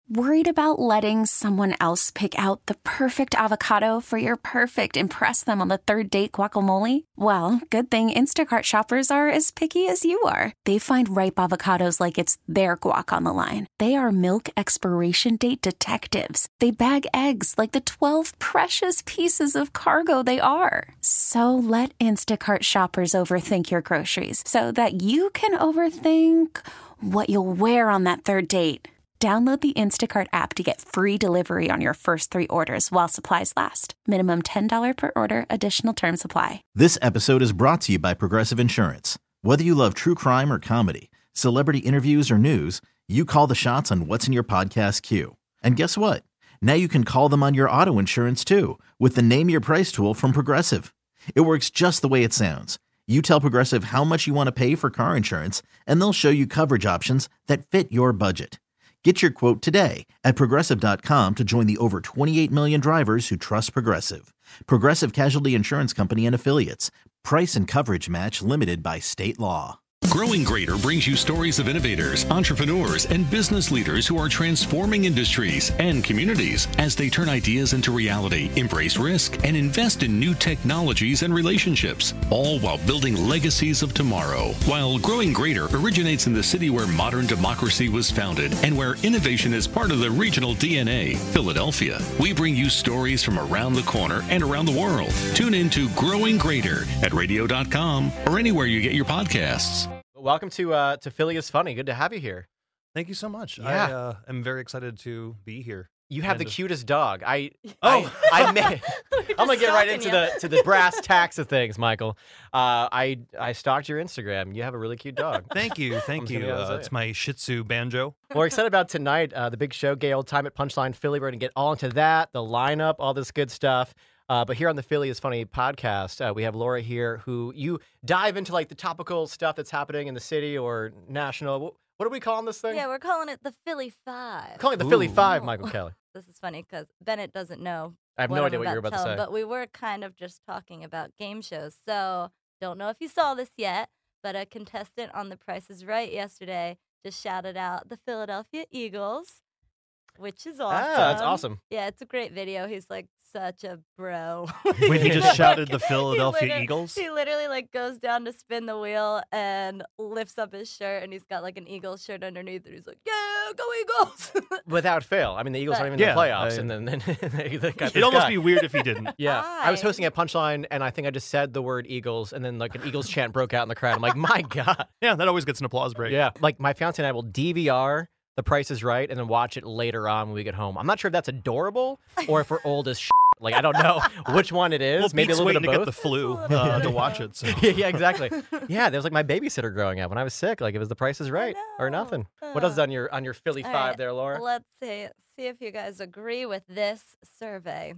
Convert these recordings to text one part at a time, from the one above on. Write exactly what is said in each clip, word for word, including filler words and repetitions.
Worried about letting someone else pick out the perfect avocado for your perfect impress them on the third date guacamole? Well, good thing Instacart shoppers are as picky as you are. They find ripe avocados like it's their guac on the line. They are milk expiration date detectives. They bag eggs like the twelve precious pieces of cargo they are. So let Instacart shoppers overthink your groceries so that you can overthink what you'll wear on that third date. Download the Instacart app to get free delivery on your first three orders while supplies last. Minimum ten dollars per order. Additional terms apply. This episode is brought to you by Progressive Insurance. Whether you love true crime or comedy, celebrity interviews or news, you call the shots on what's in your podcast queue. And guess what? Now you can call them on your auto insurance too with the Name Your Price tool from Progressive. It works just the way it sounds. You tell Progressive how much you want to pay for car insurance, and they'll show you coverage options that fit your budget. Get your quote today at Progressive dot com to join the over twenty-eight million drivers who trust Progressive. Progressive Casualty Insurance Company and Affiliates. Price and coverage match limited by state law. Growing Greater brings you stories of innovators, entrepreneurs, and business leaders who are transforming industries and communities as they turn ideas into reality, embrace risk, and invest in new technologies and relationships, all while building legacies of tomorrow. While Growing Greater originates in the city where modern democracy was founded and where innovation is part of the regional D N A, Philadelphia, we bring you stories from around the corner and around the world. Tune in to Growing Greater at radio dot com or anywhere you get your podcasts. Welcome to uh, to Philly is Funny. Good to have you here. Thank you so much. Yeah. I uh, am very excited to be here. You have and the to... cutest dog. I oh, I, I may, I'm gonna get right into you. the to the brass tacks of things, Michael. Uh, I I stalked your Instagram. You have a really cute dog. Thank you, thank I'm you. gonna Uh, say it's it. my Shih Tzu Banjo. We're excited about tonight, uh, the big show, Gay Old Time at Punchline Philly. We're gonna get all into that, the lineup, all this good stuff. Uh, but here on the Philly is Funny podcast, uh, we have Laura here, who you dive into like the topical stuff that's happening in the city or national. What, what are we calling this thing? Yeah, we're calling it the Philly Five. We're calling it the Philly Ooh. Five, Michael Kelly. This is funny because Bennett doesn't know. I have what no I'm idea what you're about to tell say. him, but we were kind of just talking about game shows. So don't know if you saw this yet, but a contestant on The Price is Right yesterday just shouted out the Philadelphia Eagles, which is awesome. Ah, that's awesome. Yeah, it's a great video. He's like such a bro. When he just shouted the He Philadelphia literally- Eagles? He literally like goes down to spin the wheel and lifts up his shirt, and he's got like an Eagles shirt underneath, and he's like, "Yeah, go Eagles!" Without fail. I mean, the Eagles Right. aren't even Yeah, in the playoffs, I- and then, then they, they got It'd this almost guy. be weird if he didn't. Yeah, I was Why? hosting at Punchline, and I think I just said the word Eagles, and then like an Eagles chant broke out in the crowd. I'm like, my God. Yeah, that always gets an applause break. Yeah, like my fiance and I will D V R The Price is Right, and then watch it later on when we get home. I'm not sure if that's adorable or if we're old as shit. Like, I don't know which one it is. Well, Maybe Pete's a little waiting bit of to both. get the flu It's a little uh, bit to of watch both. it. So. yeah, exactly. Yeah, there was like my babysitter growing up when I was sick. Like it was The Price is Right or know. nothing. What else is on your on your Philly All Five right, there, Laura? Let's see. See if you guys agree with this survey.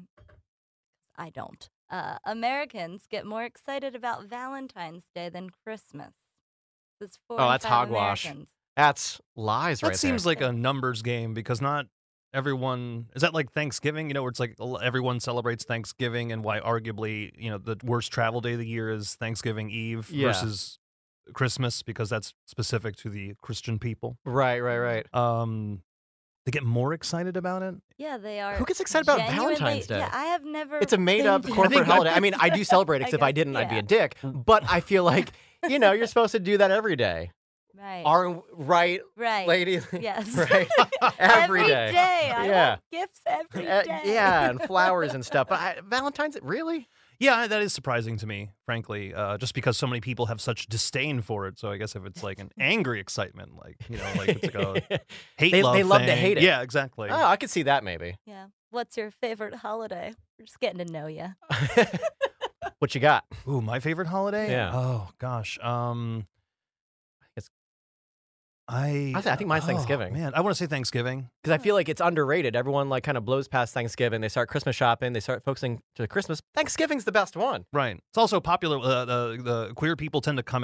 I don't. Uh, Americans get more excited about Valentine's Day than Christmas. This four Oh, in that's five hogwash. Americans. That's lies That right seems there. like a numbers game because not everyone is that like Thanksgiving, you know, where it's like l- everyone celebrates Thanksgiving, and why arguably, you know, the worst travel day of the year is Thanksgiving Eve Yeah. versus Christmas because that's specific to the Christian people. Right, right, right. Um, they get more excited about it. Yeah, they are. Who gets excited about genuinely- Valentine's Day? Yeah, I have never. It's a made-up been to- corporate I think that- holiday. I mean, I do celebrate it, I because if I guess, didn't, I'd be yeah. a dick. But I feel like, you know, you're supposed to do that every day. Right. Aren't right, right. lady? Yes. Right. Every Every day. day. I Yeah. want gifts every Uh, day. yeah, and flowers and stuff. But I, Valentine's, really? Yeah, that is surprising to me, frankly, uh, just because so many people have such disdain for it. So I guess if it's like an angry excitement, like, you know, like it's like a hate They- love they love to thing. hate it. Yeah, exactly. Oh, I could see that maybe. Yeah. What's your favorite holiday? We're just getting to know you. What you got? Ooh, my favorite holiday? Yeah. Oh gosh. Um It's- I I th- I think mine's oh, Thanksgiving. Man, I want to say Thanksgiving. Because I feel like it's underrated. Everyone like kind of blows past Thanksgiving. They start Christmas shopping. They start focusing to Christmas. Thanksgiving's the best one. Right. It's also popular. Uh, the the queer people tend to come out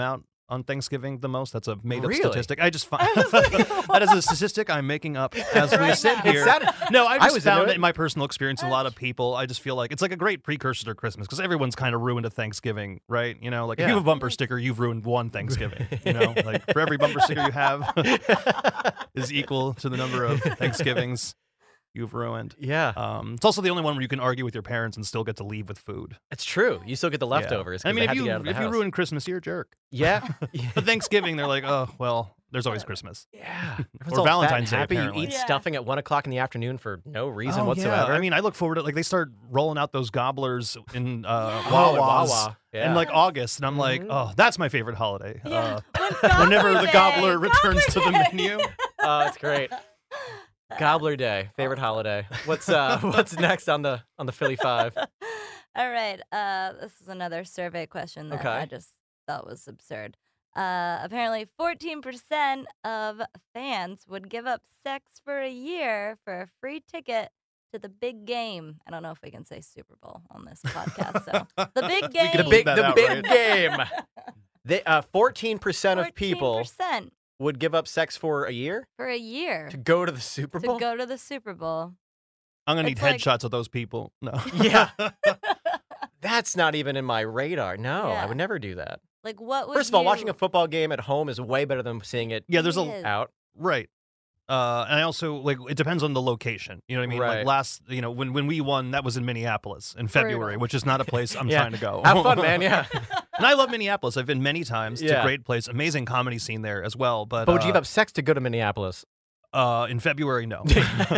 on Thanksgiving the most. That's a made-up Really? statistic. I just find that is a statistic I'm making up as we sit It here. sounded- no, I I just was found into it it. in my personal experience. A lot of people, I just feel like it's like a great precursor to Christmas because everyone's kind of ruined a Thanksgiving, right? You know, like if Yeah. you have a bumper sticker, you've ruined one Thanksgiving. You know, like for every bumper sticker you have is equal to the number of Thanksgivings you've ruined. Yeah, Um, it's also the only one where you can argue with your parents and still get to leave with food. it's true. You still get the Yeah. leftovers. 'cause I mean, they if had to you get out of the if you house. ruin Christmas, you're a jerk. yeah, But Thanksgiving, they're like, oh well, there's always Christmas. yeah, Everyone's Or all fat and Valentine's Day, happy. You apparently. eat Yeah. stuffing at one o'clock in the afternoon for no reason Oh, whatsoever. Yeah. I mean, I look forward to like they start rolling out those gobblers in uh, Yeah. Oh, at Wawa's Wawa. Yeah. in like August, and I'm like, Mhm. oh, that's my favorite holiday. Yeah. Uh, When whenever Gobbler the Day, gobbler returns to the Gobbler Day. menu. oh, it's great. Gobbler Day, favorite holiday. What's uh, what's next on the on the Philly Five? All right. Uh, this is another survey question that Okay. I just thought was absurd. Uh, apparently, fourteen percent of fans would give up sex for a year for a free ticket to the big game. I don't know if we can say Super Bowl on this podcast. So the big game. can The big, that the out, big right? game. They, uh, fourteen percent of people fourteen percent would give up sex for a year for a year to go to the Super to Bowl. go to the Super Bowl. I'm gonna need It's like- headshots of those people. No. Yeah. That's not even in my radar. No, I Yeah. would never do that. Like, what would First of all, you- watching a football game at home is way better than seeing it Yeah, there's It a is. out. right. Uh, and I also like it depends on the location. You know what I mean? Right. Like last, you know, when when we won, that was in Minneapolis in February, Brutal. which is not a place I'm Yeah. trying to go. Have fun, man. Yeah. And I love Minneapolis. I've been many times. It's Yeah. a great place. Amazing comedy scene there as well. But, But would you uh, give up sex to go to Minneapolis? Uh, in February, no.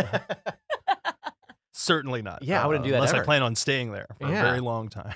Certainly not. Yeah, I wouldn't Uh, do that unless I ever. plan on staying there for Yeah. a very long time.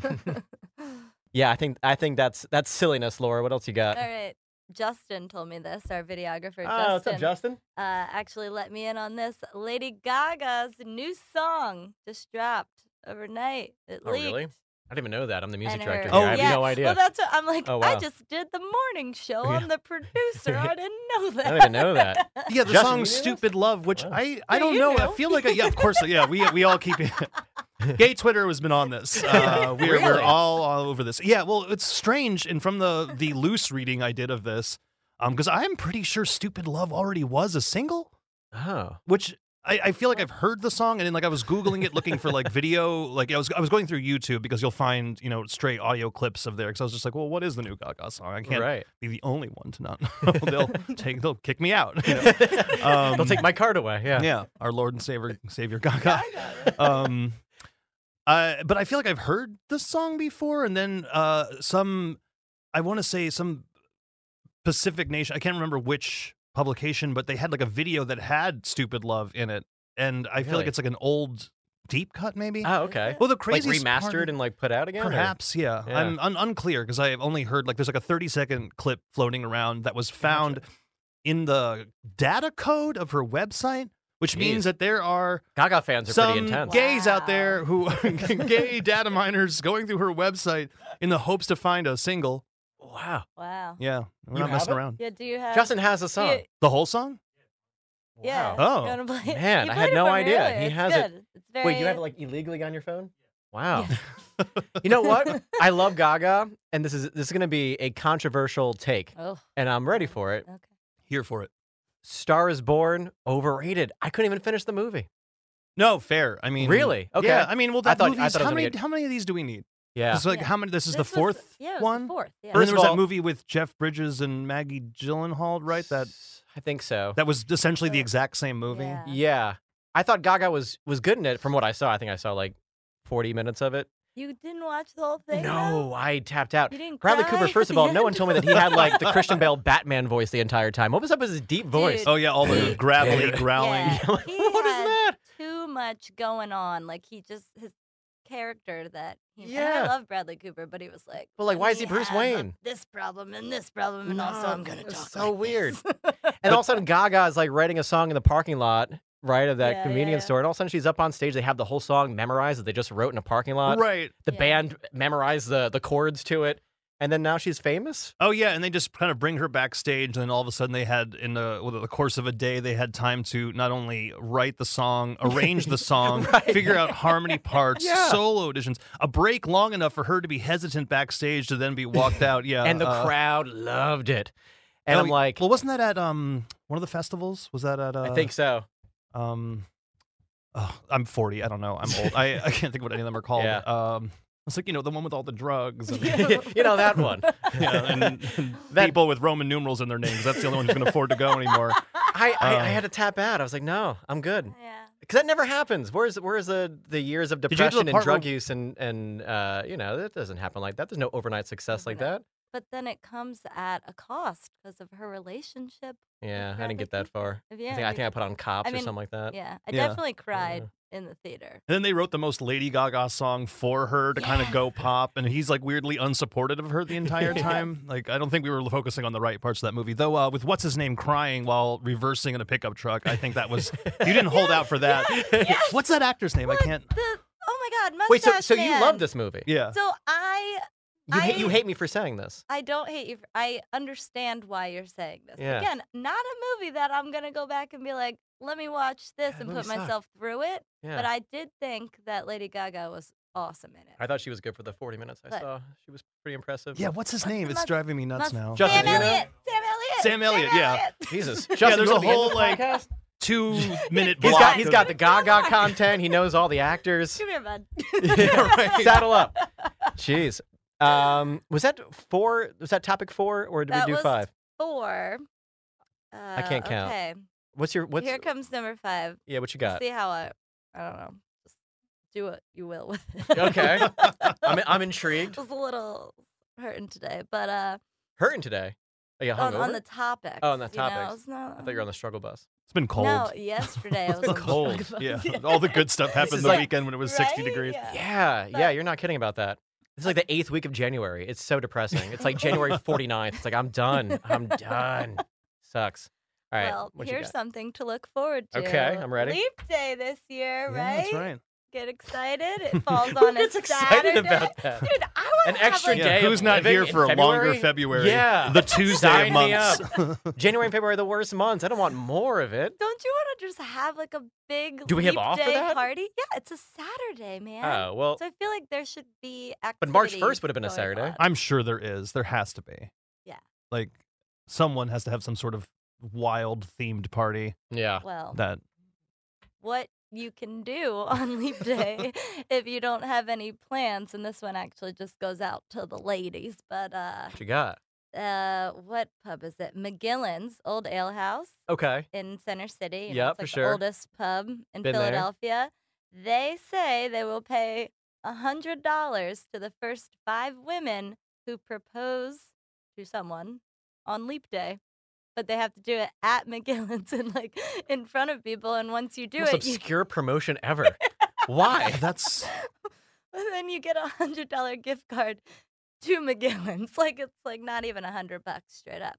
Yeah, I think I think that's that's silliness, Laura. What else you got? All right. Justin told me this, our videographer. Oh, what's Justin up, Justin? uh, actually let me in on this. Lady Gaga's new song just dropped overnight. It Oh, leaked. really? I didn't even know that. I'm the music And director her- here. Oh, I have yeah. no idea. Well, that's what I'm like. Oh, I wow. just did the morning show. Yeah. I'm the producer. I didn't know that. I didn't even know that. Yeah, the Justin, song you knew this? "Stupid Love," which Wow. I, I Yeah, don't you know. I knew. feel like I, yeah, of course, yeah. We we all keep it. Gay Twitter has been on this. Uh, we're we're Really? all all over this. Yeah, well, it's strange, and from the the loose reading I did of this, um, because I'm pretty sure "Stupid Love" already was a single, Oh. which. I, I feel like I've heard the song, and then like I was googling it, looking for like video. Like I was, I was going through YouTube because you'll find you know straight audio clips of there. Because I was just like, well, what is the new Gaga song? I can't Right. be the only one to not know. they'll take, they'll kick me out. You know? Um, They'll take my card away. Yeah. yeah, our Lord and Savior, Savior Gaga. um, uh, but I feel like I've heard the song before, and then uh, some, I want to say some Pacific Nation. I can't remember which publication, but they had like a video that had "Stupid Love" in it, and I feel like Really? it's like an old deep cut, maybe. Oh, okay. well, the Like craziest part- remastered and like put out again? or- Perhaps, yeah. Yeah. I'm un- unclear because I have only heard like there's like a thirty second clip floating around that was found in the data code of her website, which Jeez. means that there are Gaga fans are pretty some intense. gays out Wow. there who gay data miners going through her website in the hopes to find a single. Wow. Wow. Yeah, we're You not have messing it? around. Yeah. Do you have? Justin has a do song. you- The whole song? yeah. Wow. Oh. You wanna play? Man, You I played had it no for me idea. earlier. He It's has it. good. It's very. Wait, you have it like illegally on your phone? Wow. You know what? I love Gaga, and this is this is going to be a controversial take, Oh. and I'm ready for it. Okay. Here for it. Star is Born overrated. I couldn't even finish the movie. No, fair. I mean, Really? Okay. Yeah, I mean, well, I that thought- I movies. thought it was how gonna many? get- How many of these do we need? Yeah. It's like Yeah. how many? This is This the fourth was, yeah, it was one. The fourth. Yeah. And then First there of was all- that movie with Jeff Bridges and Maggie Gyllenhaal, right? That I think so. that was essentially the exact same movie. Yeah. Yeah. I thought Gaga was was good in it from what I saw. I think I saw like forty minutes of it. You didn't watch the whole thing? No, I tapped out. You didn't Bradley cry Cooper, first at of all, the no one end? told me that he had like the Christian Bale Batman voice the entire time. What was up with his deep voice? Dude. Oh yeah, all the gravelly growling. Yeah. What He is had that? Too much going on. Like he just his character that. He, and Yeah. I love Bradley Cooper, but he was like. But, like, why is he "We Bruce have a- Wayne?" This problem and this problem, and also No, I'm gonna it's talk. so like weird. this." And all of a sudden, Gaga is like writing a song in the parking lot, right, of that Yeah, yeah, convenience yeah. store. And all of a sudden, she's up on stage. They have the whole song memorized that they just wrote in a parking lot. Right. The Yeah. band memorized the the chords to it. And then now she's famous? Oh yeah, and they just kind of bring her backstage, and then all of a sudden they had, in the, well, the course of a day, they had time to not only write the song, arrange the song, Right. figure out harmony parts, Yeah. solo auditions, a break long enough for her to be hesitant backstage to then be walked out. Yeah, And the uh, crowd loved it. And oh, I'm like, well, wasn't that at um one of the festivals? Was that at? Uh, I think so. Um, oh, I'm forty. I don't know. I'm old. I, I can't think of what any of them are called. Yeah. Um, it's like, you know, the one with all the drugs and, You know that one. yeah, and, and That- people with Roman numerals in their names. That's the only one who's going to afford to go anymore. I, I, I Uh, had to tap out. I was like, no, I'm good. Yeah. Because that never happens. Where's where's the, the years of you get to the depression and part drug where- use and, and uh, you know, that doesn't happen like that. There's no overnight success like that. But then it comes at a cost because of her relationship. Yeah, I Bradley didn't get that Cooper. far. If I you think, ever I think I get- put on Cops I or mean, something like that. Yeah, I Yeah. definitely cried in the theater. And then they wrote the most Lady Gaga song for her to kind of Yes. go pop, and he's like weirdly unsupportive of her the entire time. Like, I don't think we were focusing on the right parts of that movie, though. Uh, with what's his name crying while reversing in a pickup truck, I think that was you didn't hold out for that. What's that actor's name? I can't. The oh my God, mustache Wait, so so you man. love this movie? Yeah. So I You, hate, you I- hate me for saying this. I don't hate you. For, I understand why you're saying this. Yeah. Again, not a movie that I'm gonna go back and be like, let me watch this Yeah, and movie put sucked. myself through it. Yeah. But I did think that Lady Gaga was awesome in it. I thought she was good for the forty minutes I But- saw. She was pretty impressive. Yeah, what's his What's name? the It's mus- driving me nuts Mus- now. Justin, Sam do you know? Elliott. Sam Elliott. Sam Elliott, yeah. Elliott. Jesus. Yeah, Justin, there's you a wanna be in whole this like podcast? two minute He's block. got he's of- got the Gaga content. He knows all the actors. Come here, bud. Yeah, right. Saddle up. Jeez. Um, was that four? Was that topic four, or did That we do was five? Four. Uh, can't count. Okay. What's your what's? Here comes number five. Yeah, what you We'll got? See how I. I don't know. Just do what you will with it. Okay. I'm I'm intrigued. Just a little hurting today, but uh, Hurting today. Are you on, hungover? on the topics. Oh, on the you know, topics. it's not- I thought you were on the struggle bus. It's been cold. No, yesterday I was been on the cold. struggle Yeah, bus. all the good stuff happened is the like- weekend when it was sixty Right? degrees. Yeah. Yeah, yeah, But- you're not kidding about that. It's like the eighth week of January. It's so depressing. It's like January forty-ninth. It's like, I'm done. I'm done. Sucks. All right. Well, what you here's got? something to look forward to. Okay, I'm ready. Leap Day this year, Yeah, right? that's right. Get excited. It falls Who on a gets excited Saturday. about that? Dude, I want An extra Yeah, day who's of not living here in for a longer February? February? Yeah. The Tuesday Sign of me months. January and February are the worst months. I don't want more of it. Don't you want to just have like a big Do we have Leap off for Day that? party? Yeah, it's a Saturday, man. Oh, well, So I feel like there should be activities. but March first would have been a going Saturday. on. I'm sure there is. There has to be. Yeah. Like someone has to have some sort of wild themed party yeah. Well, that what you can do on Leap Day if you don't have any plans, and this one actually just goes out to the ladies, but uh, What you got? uh, what pub is it? McGillen's Old Ale House Okay. in Center City. you Yep, know, it's for like sure. the oldest pub in Been there. Philadelphia. They say they will pay a hundred dollars to the first five women who propose to someone on Leap Day. But they have to do it at McGillen's and like in front of people. And once you do Most it, you, obscure promotion ever. Why? that's and then you get a hundred dollar gift card to McGillen's. Like it's like not even a hundred bucks straight up.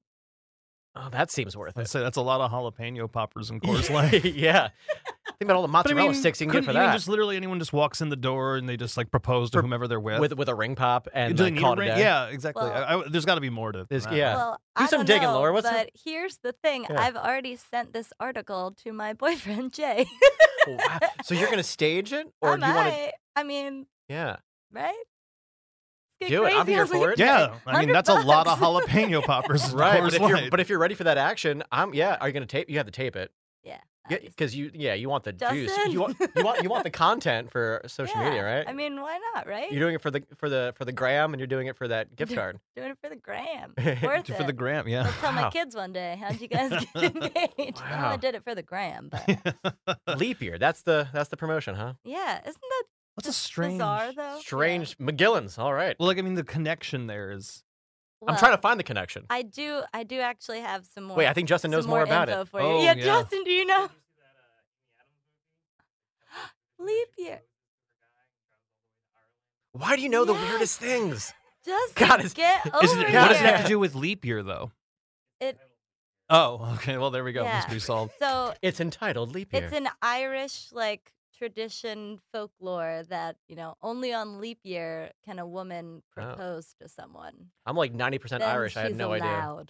Oh, that seems worth I'd it. say that's a lot of jalapeno poppers and Coors Light. yeah. Think about all the But I mozzarella mean, sticks you can get couldn't for you mean that. just literally anyone just walks in the door and they just like propose to For- whomever they're with. with with a ring pop and Do they like, need call a it a ring? day. Yeah, exactly. Well- I, I, there's got to be more to There's- that. yeah. Well, Do I some don't digging, know, Laura. What's the- but here's the thing: Yeah. I've already sent this article to my boyfriend Jay. Oh, wow. So you're gonna stage it, or I do you want to? might. I mean, Yeah. right? Let's get Do it. I'm crazy here on for Leap it. Day. Yeah, I mean 100 that's a lot of bucks. jalapeno poppers. and Right. Coors But if you're Light. but if you're ready for that action, I'm yeah. Are you gonna tape? You have to tape it. Yeah. Yeah, obviously. because you yeah you want the juice. Justin? You want you want you want the content for social Yeah, media, right? I mean, why not, right? You're doing it for the for the for the gram, and you're doing it for that gift card. Doing it for the gram. Worth Worth for the it. gram, yeah. I'll tell Wow. my kids one day, how'd you guys get engaged? I Wow. only did it for the gram, but Leap year. That's the that's the promotion, huh? yeah, isn't that That's a just strange. bizarre though? Strange McGillen's. All right. Well, like I mean, the connection there is. Yeah. I'm trying to find the connection. I do. I do actually have some more. Wait, I think Justin knows some more about info it. For you. Oh, yeah, yeah. Justin, do you know? Leap year. Why do you know the Yes. weirdest things? Just God, it's- get over Is it, it. what does it have Yeah. to do with leap year, though? It- Oh, okay. Well, there we go. Yeah. Mystery solved. So It's entitled Leap Year. it's an Irish like tradition folklore that, you know, only on leap year can a woman propose to someone. I'm like ninety percent Then Irish. I had she's no idea. allowed.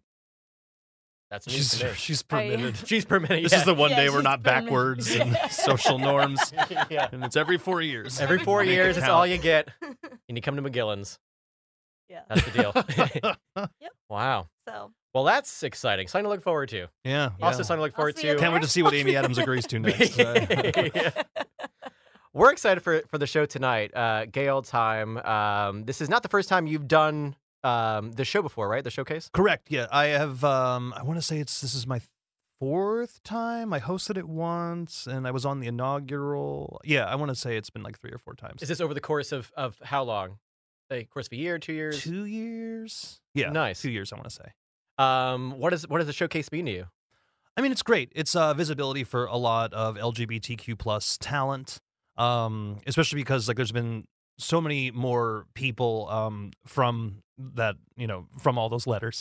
That's news She's to me. she's Are you- permitted. She's permitted. This yeah. is the one Yeah, day we're she's not permitted. backwards in social norms, yeah. and it's every four years. Every four Make it years, it's count. all you get. And you come to McGillen's. Yeah. That's the deal. Yep. Wow. So Well, that's exciting. Something to look forward to. Yeah. Also, yeah. something to look I'll forward see you to. Can't wait to see what I'll Amy see Adams you agrees to next. Uh, Yeah. We're excited for for the show tonight. Uh, Gay Old Time. Um, this is not the first time you've done um, the show before, right? The showcase. Correct. Yeah, I have. Um, I want to say it's this is my fourth time. I hosted it once, and I was on the inaugural. Yeah, I want to say it's been like three or four times. Is this over the course of of how long? The course of a year, two years? Two years. Yeah, Nice. Two years. I want to say. Um, what does what does the showcase mean to you? I mean, it's great. It's uh, visibility for a lot of L G B T Q plus talent, um, especially because like there's been so many more people um, from that, you know, from all those letters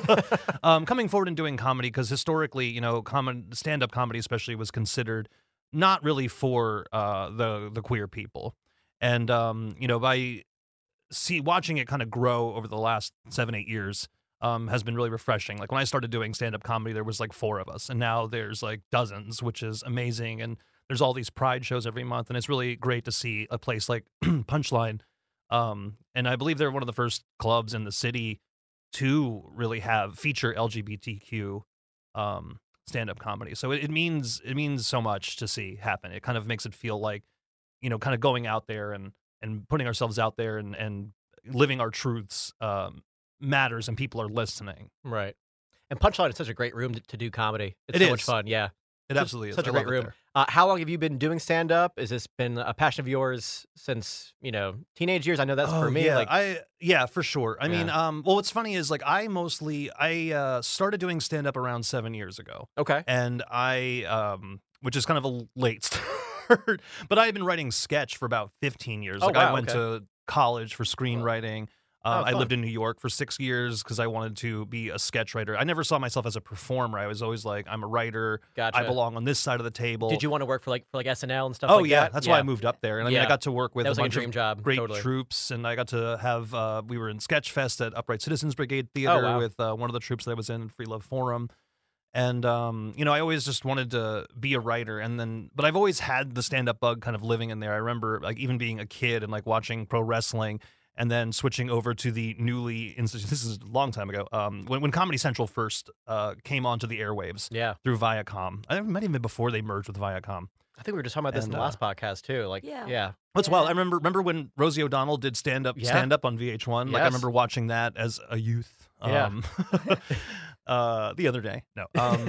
um, coming forward and doing comedy. Because historically, you know, common stand-up comedy especially was considered not really for uh, the the queer people, and um, you know, by see watching it kind of grow over the last seven eight years. Um, has been really refreshing. Like when I started doing stand-up comedy, there was like four of us, and now there's like dozens, which is amazing. And there's all these Pride shows every month, and it's really great to see a place like Punchline. Um, and I believe they're one of the first clubs in the city to really have feature L G B T Q um, stand-up comedy. So it, it means it means so much to see happen. It kind of makes it feel like, you know, kind of going out there and and putting ourselves out there and and living our truths. Um, matters and people are listening. Right. And Punchline is such a great room to, to do comedy. It's It so much is. fun. Yeah. It absolutely is. Such a I great love it room. there. Uh, how long have you been doing stand up? Has this been a passion of yours since, you know, teenage years? I know that's Oh, for me. yeah, Like, I yeah, for sure. I mean, Yeah. um, well, what's funny is like I mostly I uh, started doing stand up around seven years ago, okay. and I um, which is kind of a late start, but I had been writing sketch for about fifteen years. Oh, Like I wow, went okay. to college for screenwriting. Um, Oh, I fun. lived in New York for six years because I wanted to be a sketch writer. I never saw myself as a performer. I was always like, I'm a writer. Gotcha. I belong on this side of the table. Did you want to work for like for like S N L and stuff Oh like yeah, that? that's why I moved up there, and I mean, Yeah. I got to work with That was a like a bunch dream of job. great Totally. troops, and I got to have. Uh, we were in Sketchfest at Upright Citizens Brigade Theater Oh, wow. with uh, one of the troops that I was in, Free Love Forum, and um, you know, I always just wanted to be a writer, and then, but I've always had the stand-up bug kind of living in there. I remember like even being a kid and like watching pro wrestling. And then switching over to the newly instituted, this is a long time ago, um, when, when Comedy Central first uh, came onto the airwaves Yeah. through Viacom. I might even been before they merged with Viacom. I think we were just talking about this And, in the uh, last podcast too. Like, Yeah. yeah. That's Yeah. wild. I remember remember when Rosie O'Donnell did stand up Yeah. stand up on V H one. Like I Yes. remember watching that as a youth. Yeah. Um, uh, the other day. No. Um,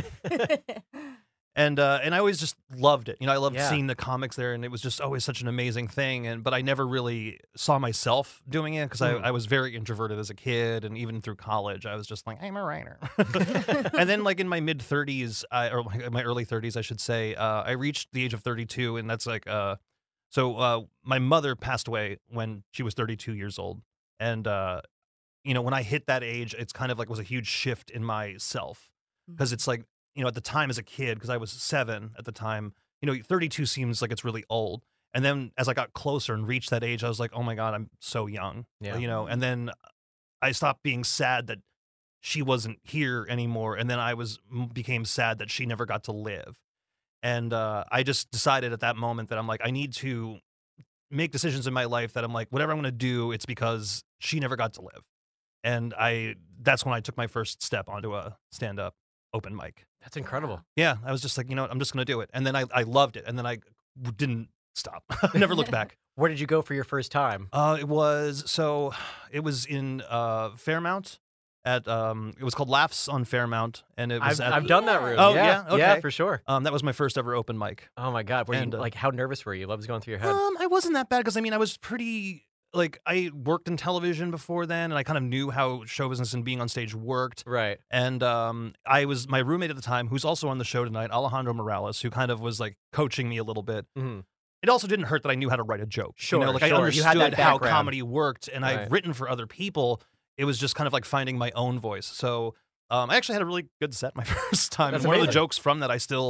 and uh, and I always just loved it. You know, I loved Yeah. seeing the comics there, and it was just always such an amazing thing. And but I never really saw myself doing it because Mm. I, I was very introverted as a kid, and even through college, I was just like, I'm a writer. And then, like in my mid thirties, or my, my early thirties, I should say, uh, I reached the age of thirty-two, and that's like, uh, so uh, my mother passed away when she was thirty-two years old, and uh, you know, when I hit that age, it's kind of like was a huge shift in myself because it's like, you know, at the time as a kid, because I was seven at the time, you know, thirty-two seems like it's really old. And then as I got closer and reached that age, I was like, oh my God, I'm so young, Yeah. you know, and then I stopped being sad that she wasn't here anymore. And then I was became sad that she never got to live. And uh, I just decided at that moment that I'm like, I need to make decisions in my life that I'm like, whatever I'm going to do, it's because she never got to live. And I, that's when I took my first step onto a stand-up open mic. That's incredible. Yeah, I was just like, you know what, I'm just going to do it. And then I, I loved it. And then I w- didn't stop. I never looked back. Where did you go for your first time? Uh, it was, so it was in uh, Fairmount at, um, it was called Laughs on Fairmount. And it was I've, at, I've done that room. Oh, yeah, yeah? yeah, Okay. for sure. um, that was my first ever open mic. Oh my God, were And, you uh, like how nervous were you? What was going through your head? Um, I wasn't that bad because I mean I was pretty like I worked in television before then, and I kind of knew how show business and being on stage worked. Right. And um, I was my roommate at the time, who's also on the show tonight, Alejandro Morales, who kind of was like coaching me a little bit. hmm It also didn't hurt that I knew how to write a joke. Sure, you know, like sure. I You understood had that how background. comedy worked, and Right. I've written for other people. It was just kind of like finding my own voice. So um, I actually had a really good set my first time. That's and one of the amazing. jokes from that I still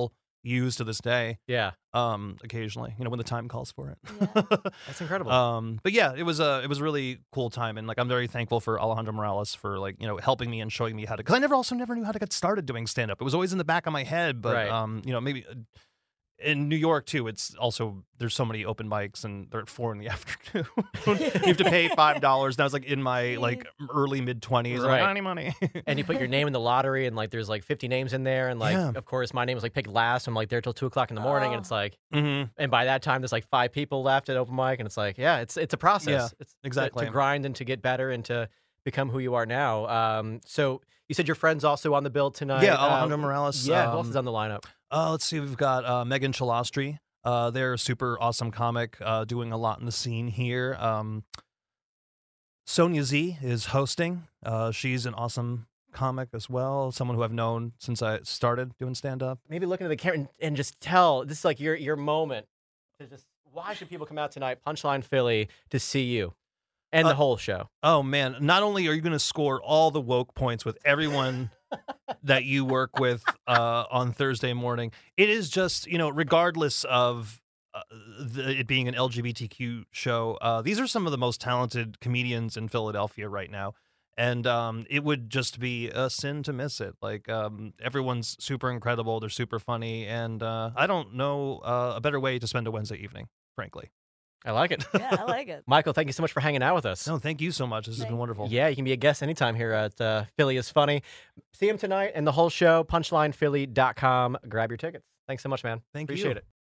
use to this day. Yeah. Um, occasionally, you know, when the time calls for it. Yeah. That's incredible. um, but yeah, it was a it was a really cool time, and like I'm very thankful for Alejandro Morales for like you know helping me and showing me how to, because I never also never knew how to get started doing stand up. It was always in the back of my head, but Right. um, you know maybe. Uh, in New York too, it's also there's so many open mics and they're at four in the afternoon. You have to pay five dollars. And I was like in my like early mid twenties. Right. I don't have any money. And you put your name in the lottery, and like there's like fifty names in there, and like Yeah. of course my name was like picked last. I'm like there till two o'clock in the morning, and Oh. it's like, mm-hmm. and by that time there's like five people left at open mic, and it's like, yeah, it's it's a process. Yeah, it's to- exactly. to, grind and to get better and to become who you are now. Um, so you said your friend's also on the bill tonight. Yeah, Uh, Alejandro Morales. Yeah, who else um, is on the lineup? Uh, let's see. We've got uh, Megan Chalastri. Uh, they're a super awesome comic, uh, doing a lot in the scene here. Um, Sonia Z is hosting. Uh, she's an awesome comic as well. Someone who I've known since I started doing stand up. Maybe look into the camera and, and just tell this is like your your moment to just why should people come out tonight, Punchline Philly, to see you and Uh, the whole show. Oh man! Not only are you going to score all the woke points with everyone that you work with uh, on Thursday morning, it is just you know, regardless of uh, the, it being an L G B T Q show, uh, these are some of the most talented comedians in Philadelphia right now, and um, it would just be a sin to miss it. Like um, everyone's super incredible, they're super funny, and uh, I don't know uh, a better way to spend a Wednesday evening, frankly. I like it. Yeah, I like it. Michael, thank you so much for hanging out with us. No, thank you so much. This has Thank been wonderful. Yeah, you can be a guest anytime here at uh, Philly is Funny. See him tonight and the whole show, punchline philly dot com. Grab your tickets. Thanks so much, man. Thank Appreciate you. it.